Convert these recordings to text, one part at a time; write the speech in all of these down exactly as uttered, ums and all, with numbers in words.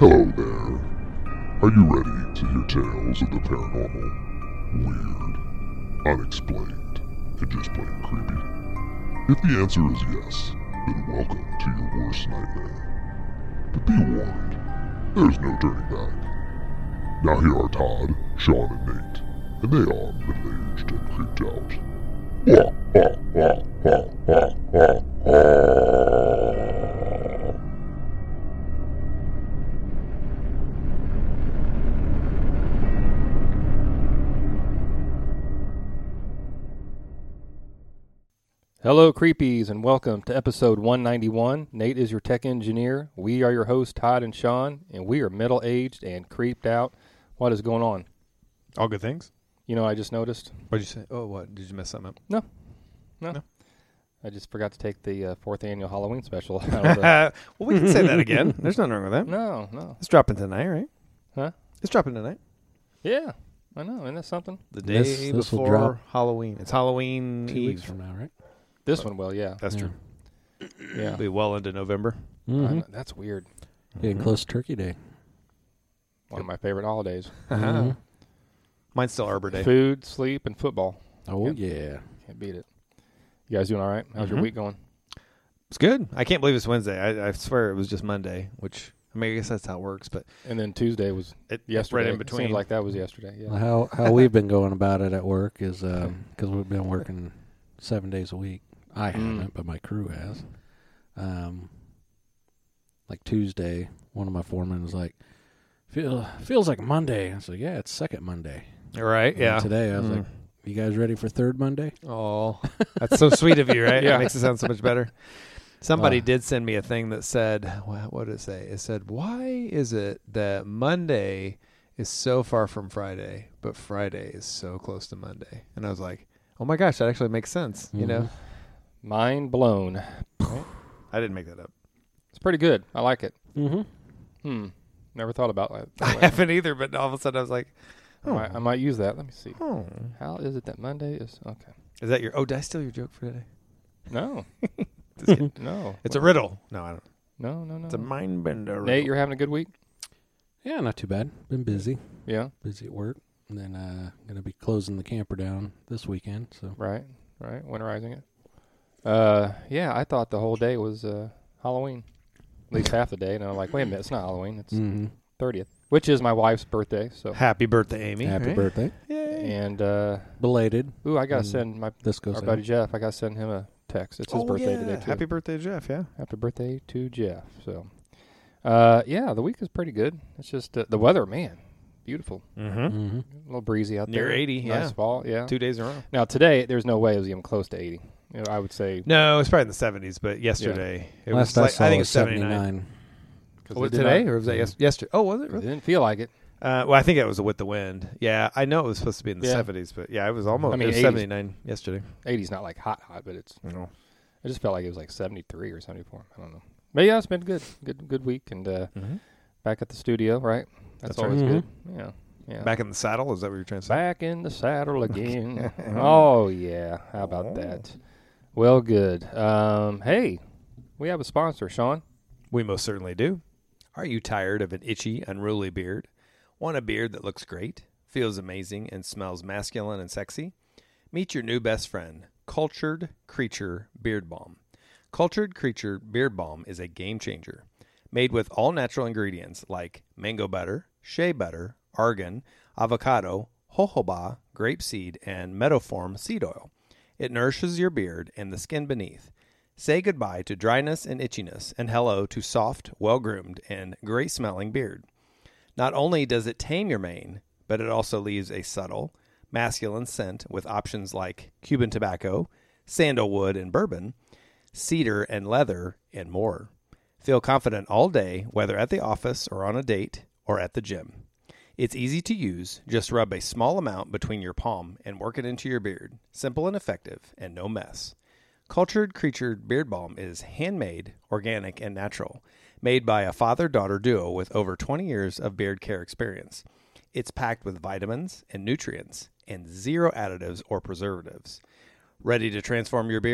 Hello there. Are you ready to hear tales of the paranormal, weird, unexplained, and just plain creepy? If the answer is yes, then welcome to your worst nightmare. But be warned, there's no turning back. Now here are Todd, Sean, and Nate, and they are middle-aged and creeped out. Wah, wah, wah, wah, wah, wah, wah. Hello, creepies, and welcome to episode one ninety-one. Nate is your tech engineer. We are your hosts, Todd and Sean, and we are middle-aged and creeped out. What is going on? All good things? You know, I just noticed. What'd you say? Oh, what? Did you mess something up? No. No. No. I just forgot to take the uh, fourth annual Halloween special out of the... Well, we can say that again. There's nothing wrong with that. No, no. It's dropping tonight, right? Huh? It's dropping tonight. Yeah, I know. Isn't that something? The day This- this will before drop Halloween. It's Halloween Two Eve. weeks from now, right? This one will, yeah. That's Yeah. true. Yeah. Be well into November. I Mm-hmm. know, that's weird. Getting close to Turkey Day. One of my favorite holidays. Uh-huh. Mhm. Mine's still Arbor Day. Food, sleep, and football. Oh, Yep. yeah. Can't beat it. You guys doing all right? How's your Mhm. week going? It's good. I can't believe it's Wednesday. I, I swear it was just Monday, which, I mean, I guess that's how it works, but And then Tuesday was it, yesterday. right in It between. seemed like that was yesterday. Yeah. Well, how how we've been going about it at work is because we've been working seven days a week. I Mm. haven't, but my crew has. Um, like Tuesday, one of my foremen was like, "Feel feels like Monday." I was like, "Yeah, it's second Monday." Right, And yeah. today I was Mm. like, "You guys ready for third Monday?" Oh, that's so sweet of you, right? Yeah. It makes it sound so much better. Somebody Uh, did send me a thing that said, what, what did it say? It said, why is it that Monday is so far from Friday, but Friday is so close to Monday? And I was like, oh my gosh, that actually makes sense. You know, Mind blown. I didn't make that up. It's pretty good. I like it. Mm-hmm. Hmm. Never thought about that. I haven't either, but all of a sudden I was like, I, might, I might use that. Let me see. oh. How is it that Monday is? Okay. Is that your, oh, did I steal your joke for today? No. Just kidding. No. It's a riddle. No, I don't. No, no, no. It's a mind bender riddle. Nate, you're having a good week? Yeah, not too bad. Been busy, Yeah. busy at work, and then uh, gonna be closing the camper down this weekend. So Right. Right. Winterizing it. Uh, yeah, I thought the whole day was uh, Halloween. At least half the day. And I'm like, wait a minute. It's not Halloween. It's mm-hmm. thirtieth, which is my wife's birthday. So. Happy birthday, Amy. happy right? birthday, Yay. And, uh, belated. ooh, I got to Mm. send my This goes our out. buddy Jeff. I got to send him a text. It's his Oh, birthday yeah. today, too. Happy birthday, Jeff, yeah. Happy birthday to Jeff. So, uh, yeah, the week is pretty good. It's just uh, the weather, man, beautiful. Mm-hmm. Mm-hmm. A little breezy out Near there. eighty, nice yeah. fall, yeah. Two days in a row. Now today, there's no way it was even close to eighty. You know, I would say. No, it's probably in the seventies, but yesterday it Last was I like, saw I think was it's seventy-nine. seventy-nine. Cause Was it it did today not- or was that yes- yesterday? Oh, was it It really? didn't feel like it. Uh, well, I think it was with the wind. Yeah, I know it was supposed to be in the Yeah. seventies, but yeah, it was almost I mean, it was eighties. seventy-nine yesterday. eighty's not like hot, hot, but it's. No. I just felt like it was like seventy-three or seventy-four. I don't know. But yeah, it's been good, good, good week, and uh, Mm-hmm. back at the studio, right? That's, That's right. always Mhm. good. Yeah, yeah. Back in the saddle, is that what you're trying to say? Back in the saddle again. Oh, yeah. How about Oh. that? Well, good. Um, hey, we have a sponsor, Sean. We most certainly do. Are you tired of an itchy, unruly beard? Want a beard that looks great, feels amazing, and smells masculine and sexy? Meet your new best friend, Cultured Creature Beard Balm. Cultured Creature Beard Balm is a game changer. Made with all natural ingredients like mango butter, shea butter, argan, avocado, jojoba, grapeseed, and meadowform seed oil. It nourishes your beard and the skin beneath. Say goodbye to dryness and itchiness and hello to soft, well-groomed, and great-smelling beard. Not only does it tame your mane, but it also leaves a subtle, masculine scent with options like Cuban tobacco, sandalwood and bourbon, cedar and leather, and more. Feel confident all day, whether at the office or on a date or at the gym. It's easy to use. Just rub a small amount between your palm and work it into your beard. Simple and effective, and no mess. Cultured Creature Beard Balm is handmade, organic, and natural, made by a father-daughter duo with over twenty years of beard care experience. It's packed with vitamins and nutrients and zero additives or preservatives. Ready to transform your beard?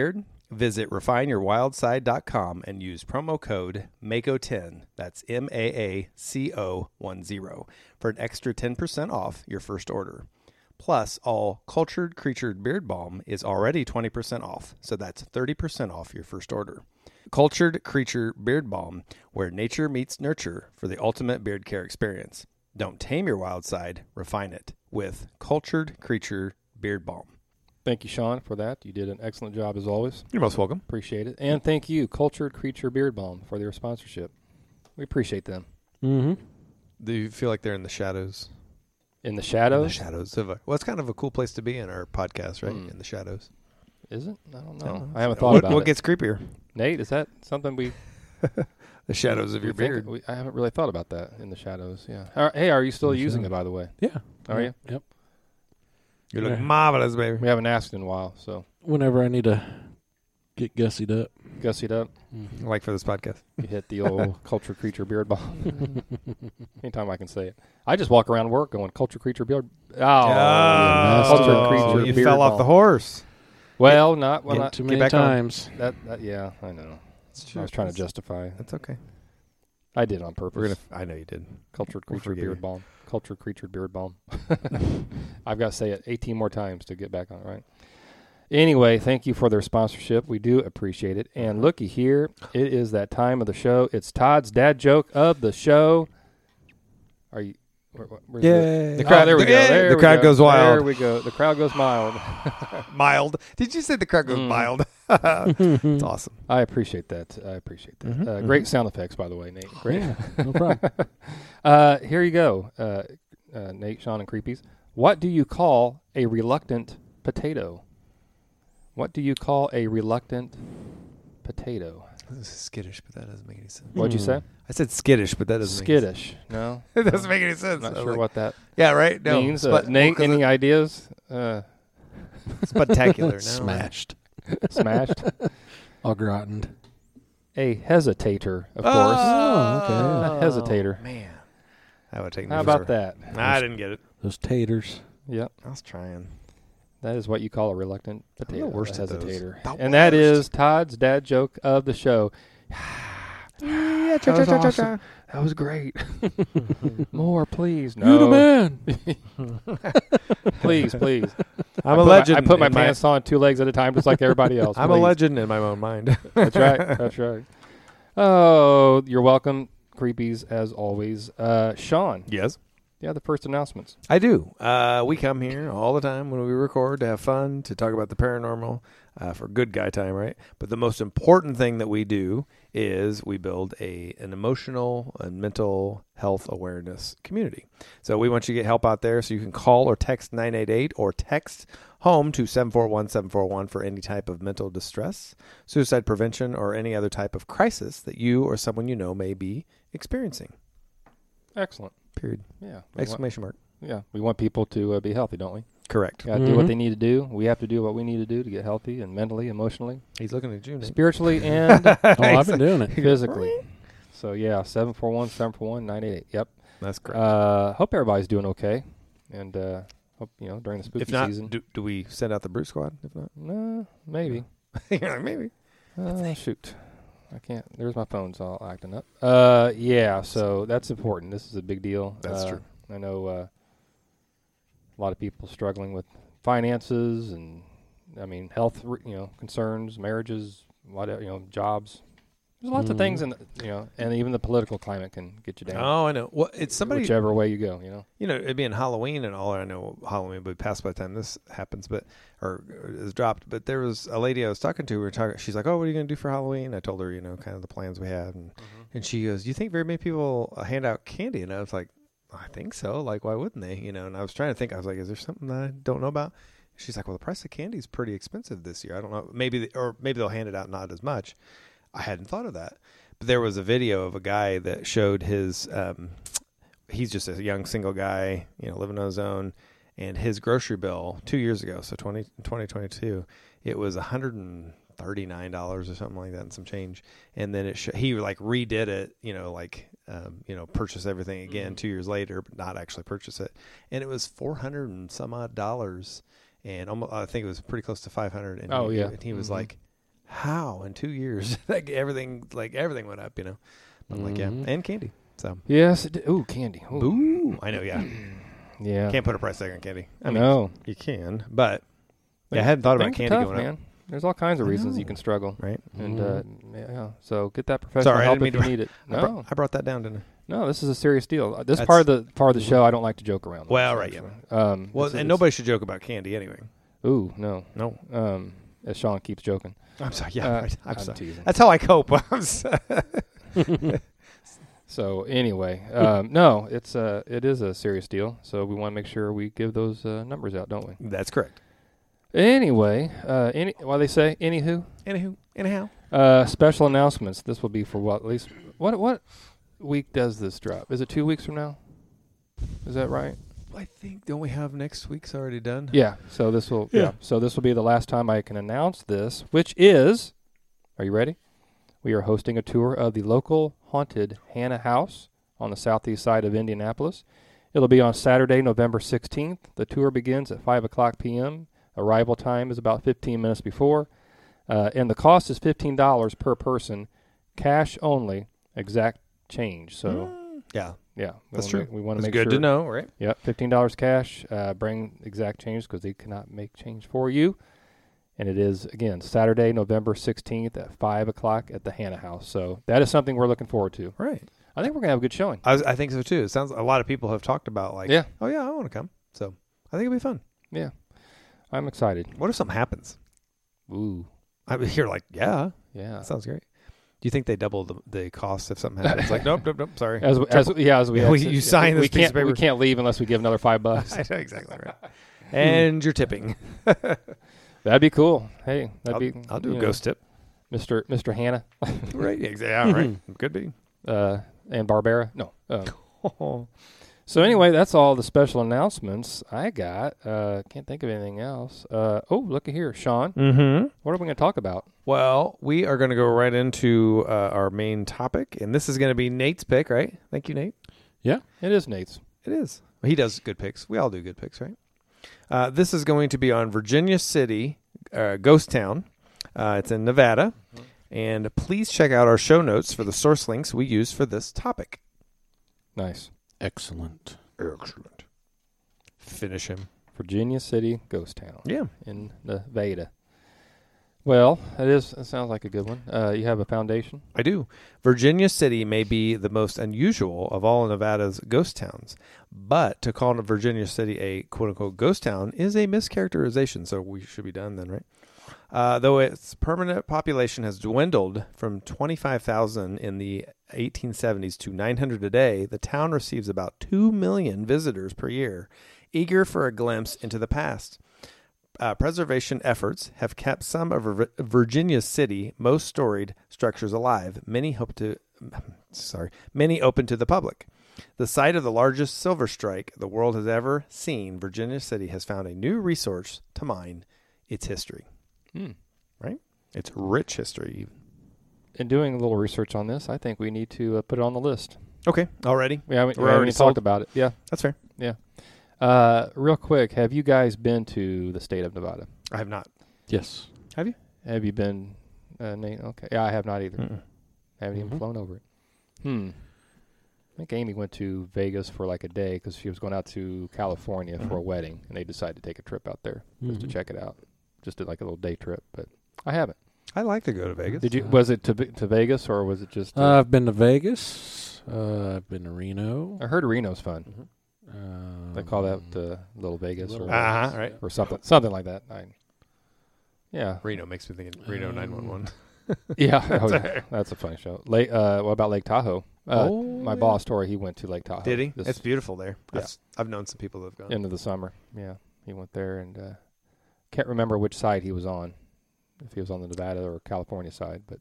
Visit refine your wild side dot com and use promo code M A C O ten, that's M A A C O ten, for an extra ten percent off your first order. Plus, all Cultured Creature Beard Balm is already twenty percent off, so that's thirty percent off your first order. Cultured Creature Beard Balm, where nature meets nurture for the ultimate beard care experience. Don't tame your wild side, refine it with Cultured Creature Beard Balm. Thank you, Sean, for that. You did an excellent job as always. You're most welcome. Appreciate it. And thank you, Cultured Creature Beard Balm, for their sponsorship. We appreciate them. Mm-hmm. Do you feel like they're in the shadows? In the shadows? In the shadows of a, well, it's kind of a cool place to be in our podcast, right? Mm. In the shadows. Is it? I don't know. No. I haven't thought what, about what it. gets creepier? Nate, is that something we... The shadows of we your think- beard. we, I haven't really thought about that, in the shadows, yeah. Are- hey, are you still In the using shadows. it, by the way? Yeah. Are you? Yep. You're looking Yeah. marvelous, baby. We haven't asked in a while, so Whenever I need to get gussied up. gussied up. Like for this podcast. You hit the old Culture Creature Beard Balm. Anytime I can say it. I just walk around work going, Culture Creature Beard... Oh, Oh, Culture Creature you Beard fell off Balm. the horse. Well, not when I... Not too get many back on. times. That, that, yeah, I know. It's I was trying to justify. That's okay. I did on purpose. We're gonna. I know you did. Cultured we'll Creature forgive Beard you. Balm. Cultured Creature Beard Balm. I've got to say it eighteen more times to get back on it, right? Anyway, thank you for their sponsorship. We do appreciate it. And looky here, it is that time of the show. It's Todd's dad joke of the show. Are you? Where, where- where's Yay. The, The crowd. crowd- there we go. Yay. There The we crowd go. goes wild. There we go. The crowd goes mild. Mild. Did you say the crowd goes Mm. mild? It's awesome. I appreciate that. I appreciate that. Mhm, Uh, mhm. great sound effects, by the way, Nate. Great. Yeah, no problem. Uh, here you go, uh, uh, Nate, Sean, and Creepies. What do you call a reluctant potato? What do you call a reluctant potato? This is skittish, but that doesn't make any sense. What'd you say? I said skittish, but that doesn't Skittish. No, make any sense. It doesn't make any sense. not I was sure like, what that Yeah, right? No. means. Uh, But- Nate, well, 'cause any ideas? Uh, it's spectacular. No, Smashed. smashed. Au gratin. A hesitator, of Oh, course. Oh, A hesitator. Man. That would take me How about forever. that? Nah, I didn't get it. Those taters. Yep. I was trying. That is what you call a reluctant the potato. worst a at those. hesitator. The And that worst. is Todd's dad joke of the show. Yeah, That was awesome. That was great. More, please. You're the No, man. please, please. I I'm put a my- legend. I put my in pants on two legs at a time, just like everybody else. I'm a please. legend in my own mind. That's right. That's right. Oh, you're welcome, creepies, as always. Uh, Sean, Yes. yeah, the first announcements. I do. Uh, we come here all the time when we record to have fun, to talk about the paranormal, uh, for good guy time, right? But the most important thing that we do is we build a an emotional and mental health awareness community. So we want you to get help out there. So you can call or text nine eight eight or text home to seven four one seven four one for any type of mental distress, suicide prevention, or any other type of crisis that you or someone you know may be experiencing. Excellent. Period. Yeah. We want, Exclamation mark. yeah. We want people to uh, be healthy, don't we? Correct. Got to do what Mhm. they need to do. We have to do what we need to do to get healthy and mentally, emotionally, He's looking at you, Nate. spiritually, and Oh, I've been doing it. physically. So, yeah, seven four one, seven four one, nine eight eight. Yep. That's correct. Uh, hope everybody's doing okay. And uh, hope, you know, during the spooky If not, season. do, do we send out the Brute Squad? If not, No, maybe. yeah, maybe. Uh, shoot. I can't. There's my phone's all acting up. Uh, yeah, so that's important. This is a big deal. That's Uh, true. I know uh, a lot of people struggling with finances and, I mean, health, re- you know, concerns, marriages, whatever, you know, jobs. There's lots of Mhm. things, in the, you know, and even the political climate can get you down. Oh, I know. Well, it's somebody. whichever way you go, you know. You know, it being Halloween and all. I know Halloween will be past by the time this happens, but or is dropped. But there was a lady I was talking to. We were talking. She's like, "Oh, what are you going to do for Halloween?" I told her, you know, kind of the plans we had, and and she goes, "Do you think very many people uh, hand out candy?" And I was like, "I think so. Like, why wouldn't they?" You know. And I was trying to think. I was like, "Is there something that I don't know about?" She's like, "Well, the price of candy is pretty expensive this year. I don't know. Maybe the, or maybe they'll hand it out not as much." I hadn't thought of that. But there was a video of a guy that showed his. Um, he's just a young single guy, you know, living on his own, and his grocery bill two years ago, so twenty, twenty twenty-two, it was one hundred thirty-nine dollars or something like that, and some change. And then it sh- he like redid it, you know, like um, you know, purchase everything again mm-hmm. two years later, but not actually purchase it, and it was four hundred and some odd dollars, and almost I think it was pretty close to five hundred. And Oh he, yeah, and he was mm-hmm. like, how in two years, like everything, like everything went up, you know. I'm like, yeah, Mhm. and candy. So, Yes. It did. Ooh, candy. Ooh. ooh, I know, yeah. Yeah. Can't put a price tag on candy. I mean, no. you can, but yeah, I hadn't thought about Things are candy tough, going man. up, There's all kinds of I reasons you know. can struggle. right? And Mhm. uh, yeah, so get that professional Sorry, I help didn't if mean you to- need it. I, No, brought, I brought that down, didn't I? no, this is a serious deal. Uh, This That's- part of the part of the show, I don't like to joke around. with, Well, right, actually. Um, Well, it's- and it's- nobody should joke about candy anyway. Ooh, no. No, Um, as Sean keeps joking. I'm sorry. Yeah, Uh, right. I'm, I'm sorry. teasing. That's how I cope. I'm sorry. So anyway, um, no, it's uh, it is a serious deal. So we want to make sure we give those uh, numbers out, don't we? That's correct. Anyway, uh, any what they say? Anywho, Anywho, anyhow, uh, special announcements. This will be for what? At least what what week does this drop? Is it two weeks from now? Is that right? I think don't we have next week's already done? Yeah. So this will yeah. Yeah. So this will be the last time I can announce this, which is, are you ready? We are hosting a tour of the local haunted Hannah House on the southeast side of Indianapolis. It'll be on Saturday, November sixteenth. The tour begins at five o'clock p.m. Arrival time is about fifteen minutes before. Uh, and the cost is fifteen dollars per person, cash only, exact change. So, Yeah, yeah. we that's wanna true. Make, we want to it's make good sure. to know, right? Yep, fifteen dollars cash. Uh, bring exact change because they cannot make change for you. And it is, again, Saturday, November sixteenth at five o'clock at the Hannah House. So that is something we're looking forward to. Right. I think we're going to have a good showing. I, was, I think so too. It sounds a lot of people have talked about like, Yeah. oh yeah, I want to come. So I think it'll be fun. Yeah. I'm excited. What if something happens? Ooh. I mean, you're like, yeah, Yeah. that sounds great. Do you think they double the, the cost if something happens? Like, nope, nope, nope. Sorry. As, as yeah, as we, Yeah, we- exit, you sign we this piece can't of paper. we can't leave unless we give another five bucks. I know exactly right. And you're tipping. That'd be cool. Hey, that'd I'll, be I'll do you a know, ghost tip. Mister Mister Hannah Right. Exactly. Yeah, right. Could be. uh, and Barbara. No. Um, So anyway, that's all the special announcements I got. Uh, can't think of anything else. Uh, oh, look at here, Sean. Mm-hmm. What are we going to talk about? Well, we are going to go right into uh, our main topic, and this is going to be Nate's pick, right? Thank you, Nate. It is Nate's. It is. He does good picks. We all do good picks, right? Uh, this is going to be on Virginia City, uh, Ghost Town. Uh, it's in Nevada. And please check out our show notes for the source links we use for this topic. Nice. Excellent. Excellent. Finish him. Virginia City Ghost Town Yeah. in Nevada. Well, it is. It sounds like a good one. Uh, you have a foundation. I do. Virginia City may be the most unusual of all Nevada's ghost towns, but to call Virginia City a quote-unquote ghost town is a mischaracterization, so we should be done then, right? Uh, though its permanent population has dwindled from twenty-five thousand in the eighteen seventies to nine hundred a day, the town receives about two million visitors per year, eager for a glimpse into the past. Uh, preservation efforts have kept some of Vir- Virginia City most storied structures alive. Many hope to, sorry, many open to the public. The site of the largest silver strike the world has ever seen, Virginia City has found a new resource to mine: its history. Hmm. Its rich history. In doing a little research on this, I think we need to uh, put it on the list. Okay, already. We haven't, we We're haven't already even sold? talked about it. Yeah. That's fair. Uh, real quick, have you guys been to the state of Nevada? I have not. Yes. Have you been, uh, Nate? Okay. Yeah, I have not either. Mm-mm. Haven't even Mhm. flown over it. Hmm. I think Amy went to Vegas for like a day because she was going out to California for a Mhm. wedding, and they decided to take a trip out there just to Mhm. check it out. Just did like a little day trip, but I haven't. I like to go to Vegas. Did you? Uh, Was it to to Vegas or was it just? Uh, Uh, I've been to Vegas. Uh, I've been to Reno. I heard Reno's fun. Um, They call that the Little Vegas Little or Uh-huh, right. or something something like that. I, yeah, Reno makes me think of Reno Um, nine one one. yeah. Oh, yeah. That's a funny show. Lake. Uh, what about Lake Tahoe? Uh, Oh, my yeah. boss Tori, he went to Lake Tahoe. Did he? this It's beautiful there. Yeah. I've, I've known some people that have gone. end of the summer. Yeah, he went there and uh, can't remember which side he was on, if he was on the Nevada or California side, but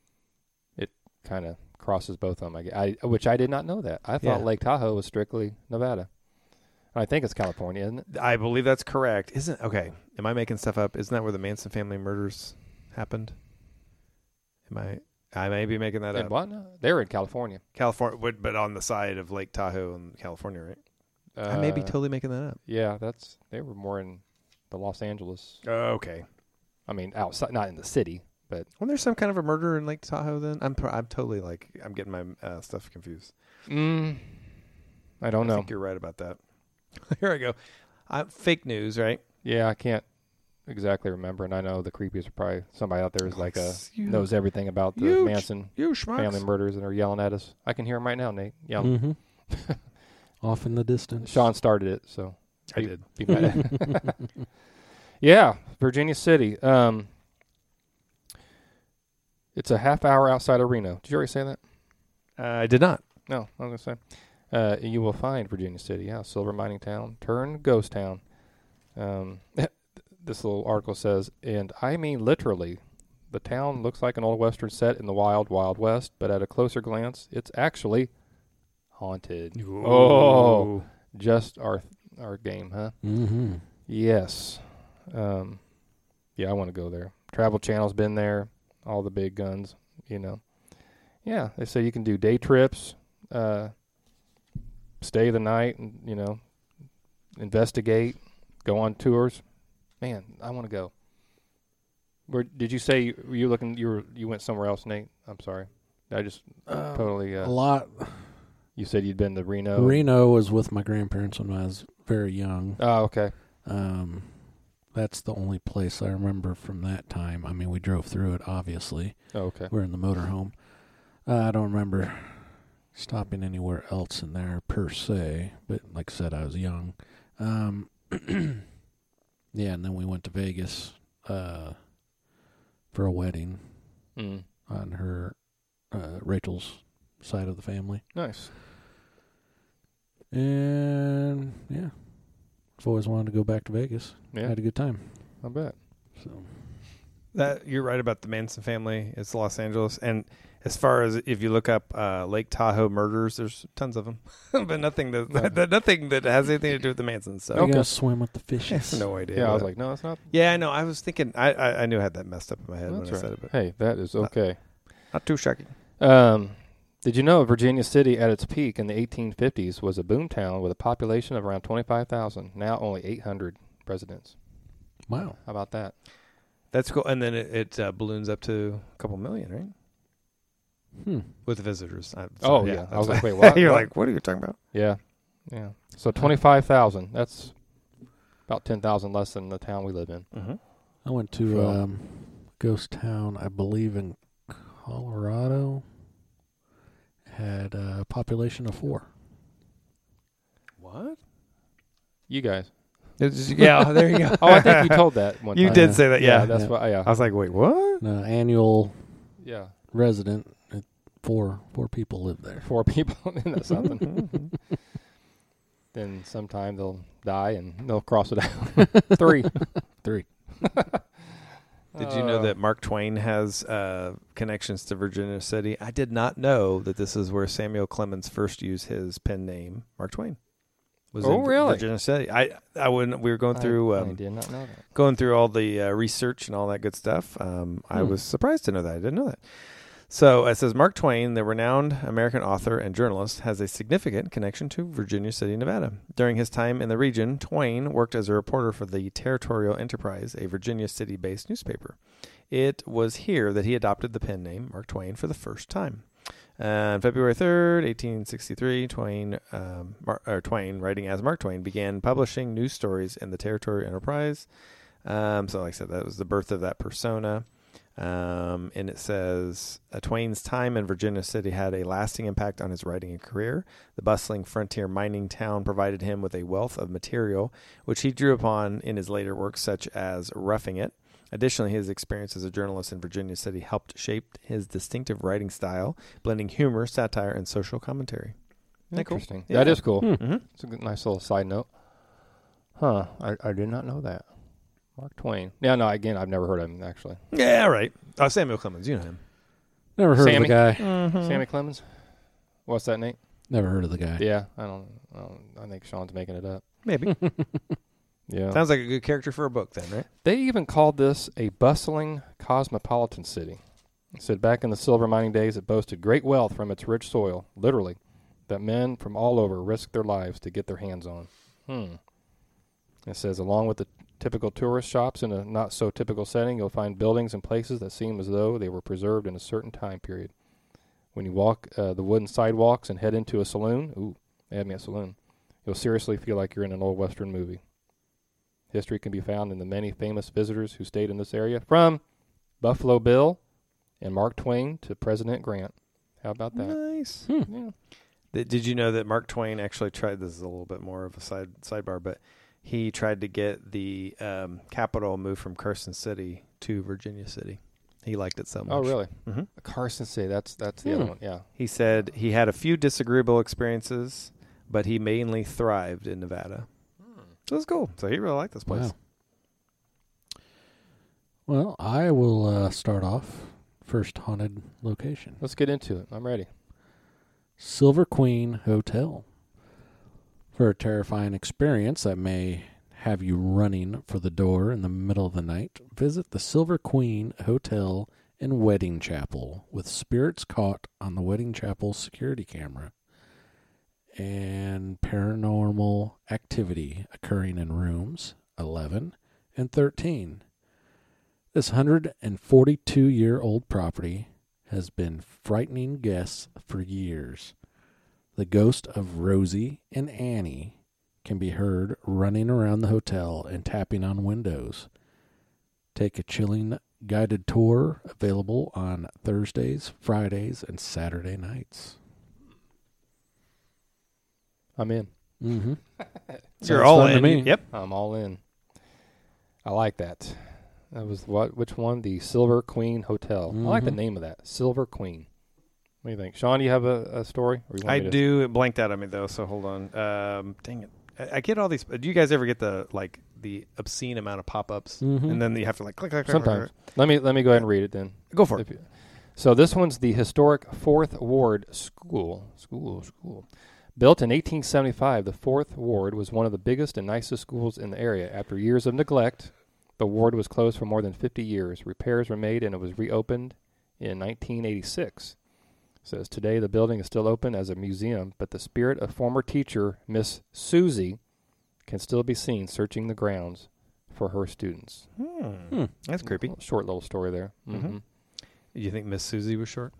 it kind of crosses both of them. I, gue- I which I did not know that. I thought Yeah. Lake Tahoe was strictly Nevada. I think it's California, isn't it? I believe that's correct. Isn't okay? Am I making stuff up? Isn't that where the Manson family murders happened? Am I? I may be making that And up. what? No, they were in California. California, would- but on the side of Lake Tahoe in California, right? I may be Uh, totally making that up. Yeah, that's they were more in the Los Angeles. Oh, okay. I mean, outside, not in the city, But Wasn't there some kind of a murder in Lake Tahoe then? I'm pro- I'm totally like I'm getting my uh, stuff confused. mm, I don't I know. think you're right about that. Here I go. Uh, fake news, right? Yeah, I can't exactly remember, and I know the creepiest are probably somebody out there is like a You- knows everything about the you- Manson You schmucks. family murders and are yelling at us. I can hear them right now, Nate. Yelling. Mm-hmm. Off in the distance. Sean started it, so I be- did. Be mad. Yeah, Virginia City. Um, it's a half hour outside of Reno. Did you already say that? Uh, I did not. No, I was going to say. Uh, you will find Virginia City, yeah, silver mining town, turned ghost town. Um, this little article says, and I mean literally, the town looks like an old western set in the wild, wild west, but at a closer glance, it's actually haunted. Oh, just our our game, huh? Mm-hmm. Yes. Um, yeah, I want to go there. Travel Channel's been there. All the big guns, you know. Yeah, they say you can do day trips, uh, stay the night, and you know, investigate, go on tours. Man, I want to go. Where did you say you, were you looking? You were you went somewhere else, Nate? I'm sorry. I just Uh, totally. Uh, a lot. you said you'd been to Reno. Reno was with my grandparents when I was very young. Oh, okay. Um, that's the only place I remember from that time. I mean, we drove through it, obviously. Oh, okay. We're in the motorhome. Uh, I don't remember stopping anywhere else in there per se, but like I said, I was young. Um, yeah, and then we went to Vegas uh, for a wedding Mm. on her uh, Rachel's side of the family, Nice. and yeah, I've always wanted to go back to Vegas. Yeah, Had a good time. I bet. So That you're right about the Manson family. It's Los Angeles, and as far as if you look up uh, Lake Tahoe murders, there's tons of them, but nothing that, that nothing that has anything to do with the Mansons. So you gotta swim with the I fishes. have no idea. Yeah, I was but- like, no, it's not. yeah, I know. I was thinking. I, I I knew I had that messed up in my head That's when I said right. it, but Hey, that is okay. not too shocking. Um, did you know Virginia City at its peak in the eighteen fifties was a boomtown with a population of around twenty-five thousand, now only eight hundred residents. Wow. How about that? That's cool. And then it, it uh, balloons up to a couple million, right? Hmm. With the visitors. I'm Oh, sorry, yeah. I that's was like, why- wait, what? You're What? like, what are you talking about? Yeah. Yeah. So twenty-five thousand. That's about ten thousand less than the town we live in. Mm-hmm. I went to So- um, ghost town, I believe in Colorado. Had a population of four. What? You guys. yeah, there you go. Oh, I think you told that one You time. did Yeah. say that, Yeah, yeah. that's Yeah. what. Yeah. I was like, wait, what? An annual Yeah. resident. uh, Four four people live there. Four people. Isn't that something? Mhm. Then sometime they'll die and they'll cross it out. Three. Three. Did you know Uh, that Mark Twain has uh, connections to Virginia City? I did not know that this is where Samuel Clemens first used his pen name, Mark Twain. Was Oh, in really? Virginia City. I I wouldn't. We were going I- through I, um, did not know that. going through all the uh, research and all that good stuff. Um, I Hmm. was surprised to know that. I didn't know that. So it says Mark Twain, the renowned American author and journalist, has a significant connection to Virginia City, Nevada. During his time in the region, Twain worked as a reporter for the Territorial Enterprise, a Virginia City-based newspaper. It was here that he adopted the pen name Mark Twain for the first time. Uh, on February third, eighteen sixty-three, Twain, um, Mar- or Twain, writing as Mark Twain, began publishing news stories in the Territorial Enterprise. Um, so, like I said, that was the birth of that persona. Um, and it says uh, Twain's time in Virginia City had a lasting impact on his writing and career. The bustling frontier mining town provided him with a wealth of material, which he drew upon in his later works, such as Roughing It. Additionally, his experience as a journalist in Virginia City helped shape his distinctive writing style, blending humor, satire, and social commentary. Isn't that cool? Interesting. Yeah. That is cool. Hmm. Mm-hmm. It's a good, nice little side note. Huh. I, I did not know that. Mark Twain. Yeah, no, again, I've never heard of him, actually. Yeah, right. Oh, Samuel Clemens, you know him. Never heard Sammy? of the guy. Mm-hmm. Sammy Clemens? What's that, Nate? Never heard of the guy. Yeah, I don't, I don't. I think Sean's making it up. Maybe. Yeah. Sounds like a good character for a book then, right? They even called this a bustling cosmopolitan city. It said back in the silver mining days, it boasted great wealth from its rich soil, literally, that men from all over risked their lives to get their hands on. Hmm. It says, along with the typical tourist shops in a not-so-typical setting, you'll find buildings and places that seem as though they were preserved in a certain time period. When you walk uh, the wooden sidewalks and head into a saloon, ooh, they had me a saloon, you'll seriously feel like you're in an old Western movie. History can be found in the many famous visitors who stayed in this area, from Buffalo Bill and Mark Twain to President Grant. How about that? Nice. Hmm. Yeah. Th- Did you know that Mark Twain actually tried, this is a little bit more of a side sidebar, but he tried to get the um, capital moved from Carson City to Virginia City. He liked it so much. Oh, really? Mm-hmm. Carson City, that's that's the Hmm. other one, yeah. He said he had a few disagreeable experiences, but he mainly thrived in Nevada. So it's cool. So he really liked this place. Wow. Well, I will uh, start off. First haunted location. Let's get into it. I'm ready. Silver Queen Hotel. For a terrifying experience that may have you running for the door in the middle of the night, visit the Silver Queen Hotel and Wedding Chapel with spirits caught on the Wedding Chapel security camera and paranormal activity occurring in rooms eleven and thirteen. This one hundred forty-two-year-old property has been frightening guests for years. The ghost of Rosie and Annie can be heard running around the hotel and tapping on windows. Take a chilling guided tour available on Thursdays, Fridays, and Saturday nights. I'm in. Mm-hmm. You're Sounds all fun to in. me. Yep. I'm all in. I like that. That was what? Which one? The Silver Queen Hotel. I like the Mhm. name of that. Silver Queen. What do you think? Sean, do you have a, a story? Or you want I me to- do. It blanked out on me, though, so hold on. Um, dang it. I, I get all these. Do you guys ever get the, like, the obscene amount of pop-ups? Mhm. And then you have to, like, click, click, click. Sometimes. Let me let me go ahead and read it then. Go for it. If you- So this one's the historic Fourth Ward School. School, school. Built in eighteen seventy-five, the Fourth Ward was one of the biggest and nicest schools in the area. After years of neglect, the ward was closed for more than fifty years. Repairs were made and it was reopened in nineteen eighty-six. It says today the building is still open as a museum, but the spirit of former teacher Miss Susie can still be seen searching the grounds for her students. Hmm. Hmm. That's creepy. Short little story there. Mhm. Mm-hmm. You think Miss Susie was short?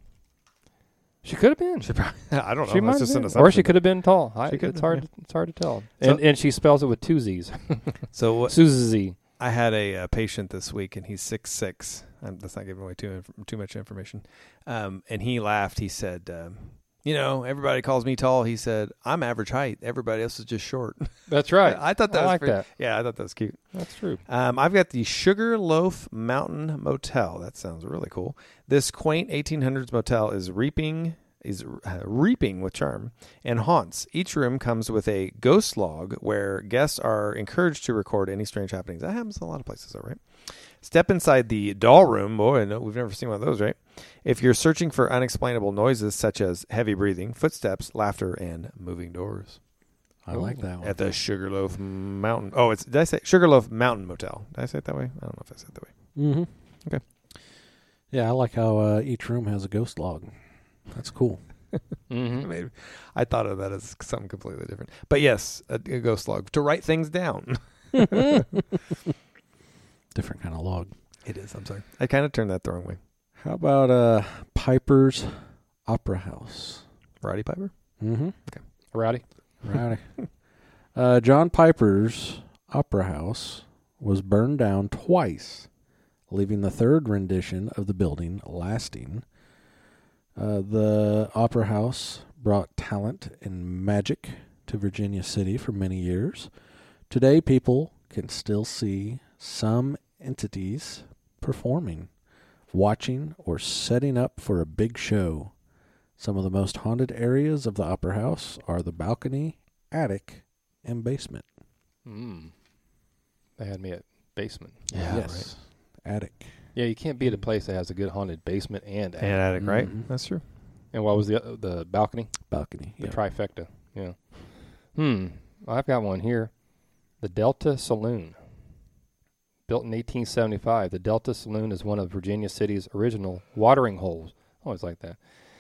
She could have been. I don't know. She might That's just have an been. assumption. Or she could have been tall. I, She could it's have, hard. yeah. It's hard to tell. So- And and she spells it with two Z's. So what, Susie. I had a, uh patient this week, and he's six six. Um, that's not giving away too inf- too much information. Um, and he laughed. He said, um, "You know, everybody calls me tall." He said, "I'm average height. Everybody else is just short." That's right. I thought that I was like pretty, that. Yeah, I thought that was cute. That's true. Um, I've got the Sugarloaf Mountain Motel. That sounds really cool. This quaint eighteen hundreds motel is reaping is uh, reaping with charm and haunts. Each room comes with a ghost log where guests are encouraged to record any strange happenings. That happens in a lot of places, all right? Step inside the doll room. Boy, no, we've never seen one of those, right? If you're searching for unexplainable noises such as heavy breathing, footsteps, laughter, and moving doors. I like that one. At the Sugarloaf Mountain. Oh, it's did I say Sugarloaf Mountain Motel? Did I say it that way? I don't know if I said it that way. Mm-hmm. Okay. Yeah, I like how uh, each room has a ghost log. That's cool. Mm-hmm. Maybe I thought of that as something completely different. But yes, a, a ghost log to write things down. Different kind of log. It is. I'm sorry. I kind of turned that the wrong way. How about uh, Piper's Opera House? Roddy Piper. Mm-hmm. Rowdy. Right. uh, John Piper's Opera House was burned down twice, leaving the third rendition of the building lasting. Uh, the Opera House brought talent and magic to Virginia City for many years. Today, people can still see some entities performing, watching, or setting up for a big show. Some of the most haunted areas of the Opera House are the balcony, attic, and basement. Mm. They had me at basement. Yes. Attic. Yeah, you can't be at a place that has a good haunted basement and attic. And attic, right? Mhm. That's true. And what was the uh, the balcony? Balcony. The Yeah. trifecta. Yeah. Hmm. I've got one here. The Delta Saloon. Built in eighteen seventy-five, the Delta Saloon is one of Virginia City's original watering holes. I always like that.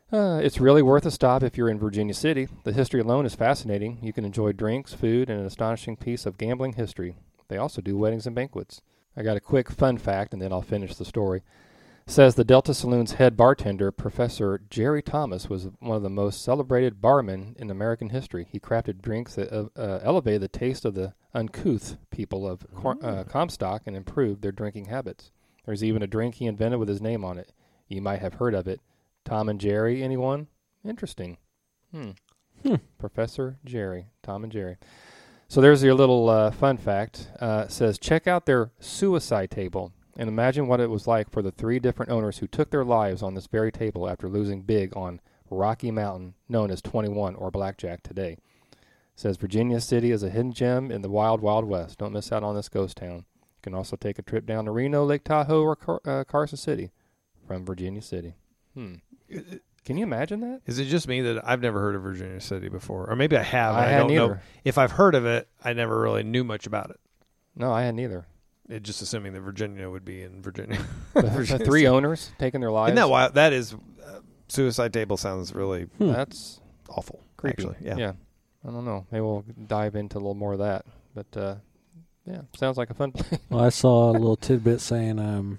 Uh, it's really worth a stop if you're in Virginia City. The history alone is fascinating. You can enjoy drinks, food, and an astonishing piece of gambling history. They also do weddings and banquets. I got a quick fun fact, and then I'll finish the story. Says the Delta Saloon's head bartender, Professor Jerry Thomas, was one of the most celebrated barmen in American history. He crafted drinks that uh, uh, elevated the taste of the uncouth people of Cor- uh, Comstock and improved their drinking habits. There's even a drink he invented with his name on it. You might have heard of it. Tom and Jerry, anyone? Interesting. Hmm. Hmm. Professor Jerry. Tom and Jerry. So there's your little uh, fun fact. Uh, it says, check out their suicide table and imagine what it was like for the three different owners who took their lives on this very table after losing big on Rocky Mountain, known as twenty-one or Blackjack today. It says, Virginia City is a hidden gem in the wild, wild west. Don't miss out on this ghost town. You can also take a trip down to Reno, Lake Tahoe, or Car- uh, Carson City from Virginia City. Hmm. Can you imagine that? Is it just me that I've never heard of Virginia City before? Or maybe I have. I and I, hadn't don't know. either. If I've heard of it, I never really knew much about it. No, I hadn't either. It just assuming that Virginia would be in Virginia. The, Virginia the three City. owners taking their lives. Isn't that wild? That is, uh, suicide table sounds really Hmm. That's awful. creepy. Actually, yeah. yeah. I don't know. Maybe we'll dive into a little more of that. But, uh, yeah, sounds like a fun place. Well, I saw a little tidbit saying, um,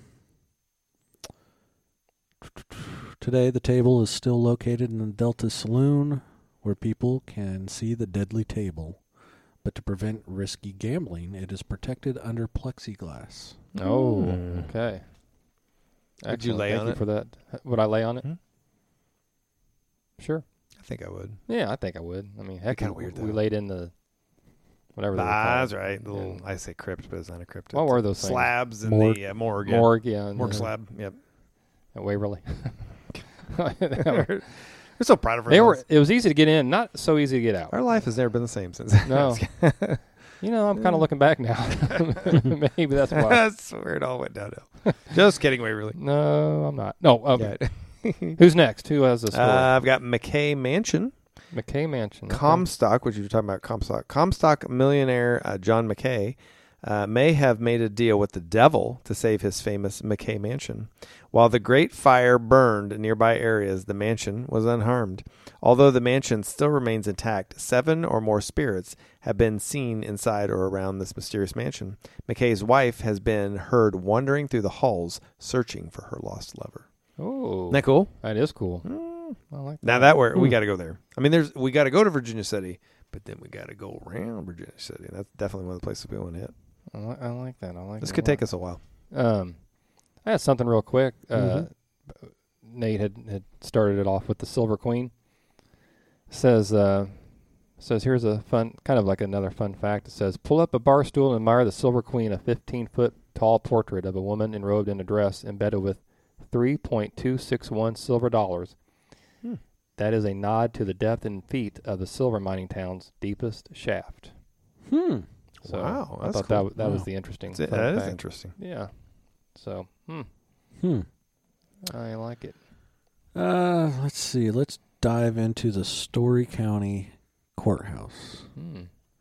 today the table is still located in the Delta Saloon, where people can see the deadly table. But to prevent risky gambling, it is protected under plexiglass. Oh, Hmm. okay. Would you Excellent. lay Thank on you it? for that. Would I lay on it? Hmm? Sure. I think I would. Yeah, I think I would. I mean, heck, kinda we, weird, we though. laid in the whatever they were Ah, called. that's right. The little, Yeah. I say crypt, but it's not a crypt. What It's were those things? slabs in Morgue. the uh, morgue? Yeah. Morgue, yeah. and, Morgue uh, slab. Yep. At Waverly. We're so proud of they were. ourselves. It was easy to get in, not so easy to get out. Our life has never been the same since. No. You know, I'm kind of looking back now. Maybe that's why. That's where it all went downhill. Just kidding, Waverly. No, I'm not. No. Okay. Yeah. Who's next? Who has the story? Uh, I've got McKay Mansion. McKay Mansion. Okay. Comstock, which you were talking about, Comstock. Comstock millionaire uh, John McKay uh, may have made a deal with the devil to save his famous McKay Mansion. While the Great Fire burned nearby areas, the mansion was unharmed. Although the mansion still remains intact, seven or more spirits have been seen inside or around this mysterious mansion. McKay's wife has been heard wandering through the halls, searching for her lost lover. Oh, Isn't that cool? that is cool. Mm. I like that. Now that where we Hmm. got to go there. I mean, there's we got to go to Virginia City, but then we got to go around Virginia City. That's definitely one of the places we want to hit. I like, I like that. I like. This it could a lot. take us a while. Um, I had something real quick. Uh, Mhm. Nate had, had started it off with the Silver Queen. Says uh, says here's a fun, kind of like another fun fact. It says pull up a bar stool and admire the Silver Queen, a fifteen foot tall portrait of a woman enrobed in a dress embedded with three point two six one silver dollars. Hmm. That is a nod to the depth and feet of the silver mining town's deepest shaft. Hmm. So Wow, I that's thought cool. that w- that was Wow. the interesting. That's it. fun That is fact. interesting. Yeah. So, hmm, Hmm. I like it. Uh, let's see. Let's dive into the Story County Courthouse. Hmm.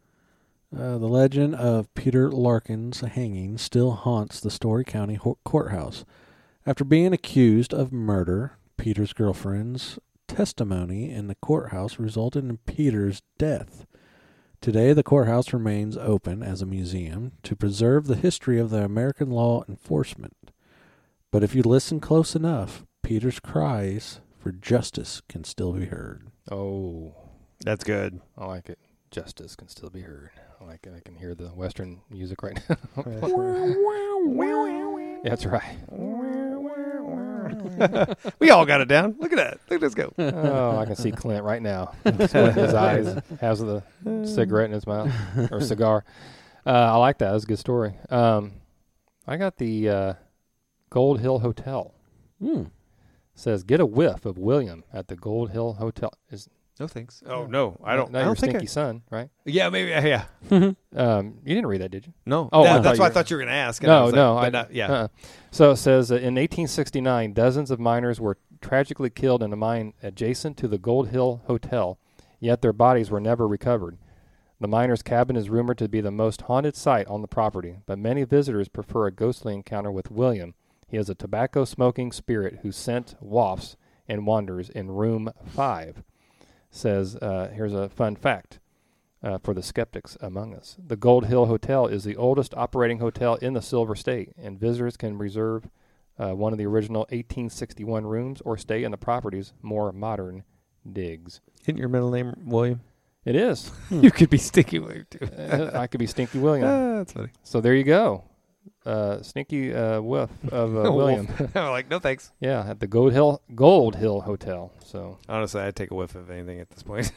Uh, the legend of Peter Larkin's hanging still haunts the Story County ho- Courthouse. After being accused of murder, Peter's girlfriend's testimony in the courthouse resulted in Peter's death. Today, the courthouse remains open as a museum to preserve the history of the American law enforcement. But if you listen close enough, Peter's cries for justice can still be heard. Oh, That's good. I like it. Justice can still be heard. I like it. I can hear the Western music right now. That's right. We all got it down. Look at that. Look at us go. Oh, I can see Clint right now. Squinting his eyes, has the cigarette in his mouth or cigar. Uh, I like that. That's a good story. Um, I got the uh, Gold Hill Hotel. Hmm. Says get a whiff of William at the Gold Hill Hotel. Is No thanks. Oh no, I don't. Not I your don't think. stinky I, son, right? yeah, maybe. Yeah. Um, you didn't read that, did you? No. Oh, I That- thought that's you what I were- thought you were going to ask. and I No, was like, no, but I not- yeah. uh-uh. So it says uh, in eighteen sixty-nine, dozens of miners were tragically killed in a mine adjacent to the Gold Hill Hotel, yet their bodies were never recovered. The miner's cabin is rumored to be the most haunted site on the property, but many visitors prefer a ghostly encounter with William. He is a tobacco-smoking spirit whose scent wafts and wanders in room five. Says, uh, here's a fun fact uh, for the skeptics among us. The Gold Hill Hotel is the oldest operating hotel in the Silver State, and visitors can reserve uh, one of the original eighteen sixty-one rooms or stay in the property's more modern digs. Isn't your middle name William? It is. You could be Stinky William, too. uh, I could be Stinky William. Ah, that's funny. So there you go. Uh, sneaky uh, whiff of uh, William. I'm like, no thanks. Yeah, at the Gold Hill Gold Hill Hotel. So Honestly, I'd take a whiff of anything at this point.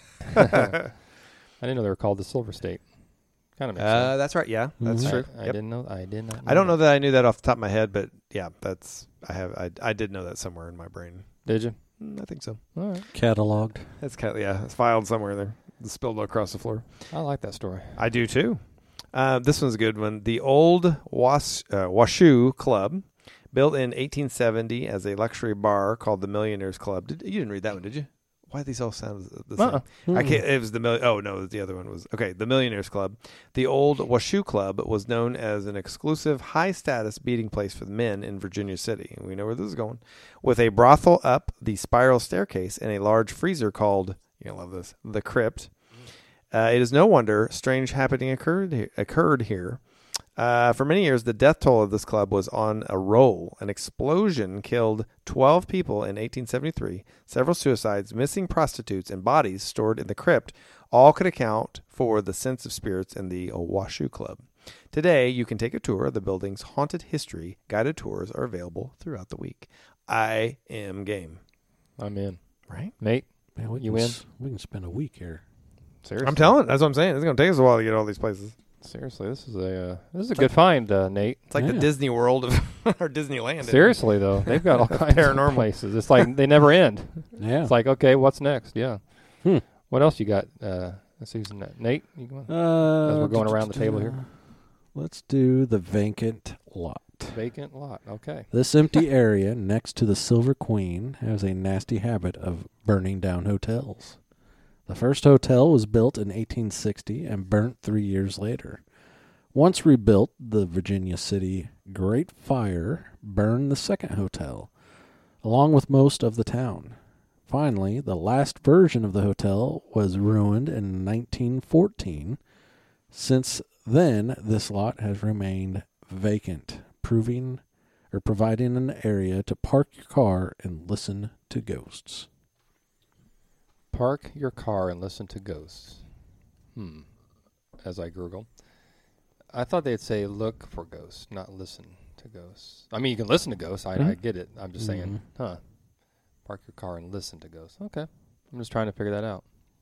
I didn't know they were called the Silver State. Kind of makes Uh, sense. that's right. Yeah, that's Mhm. true. I, I Yep. didn't know. I did not. Know I don't know that. that I knew that off the top of my head, but yeah, that's I have I I did know that somewhere in my brain. Did you? Mm, I think so. All right. Cataloged. It's kind of, yeah, it's filed somewhere there. It's spilled across the floor. I like that story. I do too. Uh, this one's a good one. The old Was, uh, Washoe Club, built in eighteen seventy as a luxury bar called the Millionaires Club. Did, you didn't read that one, did you? Why do these all sound the same? Uh-uh. I can't. It was the mil- oh no, the other one was okay. The Millionaires Club, the old Washoe Club, was known as an exclusive, high-status meeting place for the men in Virginia City. We know where this is going. With a brothel up the spiral staircase and a large freezer called, you're gonna love this, the Crypt. Uh, it is no wonder strange happening occurred he- occurred here. Uh, for many years, the death toll of this club was on a roll. An explosion killed twelve people in eighteen seventy-three. Several suicides, missing prostitutes, and bodies stored in the crypt all could account for the sense of spirits in the Washoe Club. Today, you can take a tour of the building's haunted history. Guided tours are available throughout the week. I am game. I'm in. Right? Nate, Man, we You can in? s- we can spend a week here. seriously. I'm telling. That's what I'm saying. It's going to take us a while to get all these places. Seriously, this is a uh, this is a good find, uh, Nate. It's like the Yeah. Disney World of or Disneyland. Seriously though, they've got all kinds Paranormal. of places. It's like they never end. Yeah. It's like, okay, what's next? Yeah. Hmm. What else you got? Uh, Susan, Nate, you going? Uh, As we're going around the table here. Let's do the vacant lot. Vacant lot. Okay. This empty area next to the Silver Queen has a nasty habit of burning down hotels. The first hotel was built in eighteen sixty and burnt three years later. Once rebuilt, the Virginia City Great Fire burned the second hotel, along with most of the town. Finally, the last version of the hotel was ruined in nineteen fourteen. Since then, this lot has remained vacant, proving or providing an area to park your car and listen to ghosts. Park your car and listen to ghosts. Hmm. As I gurgle. I thought they'd say look for ghosts, not listen to ghosts. I mean, you can listen to ghosts. I, Mhm. I get it. I'm just saying, Mhm. huh. Park your car and listen to ghosts. Okay. I'm just trying to figure that out.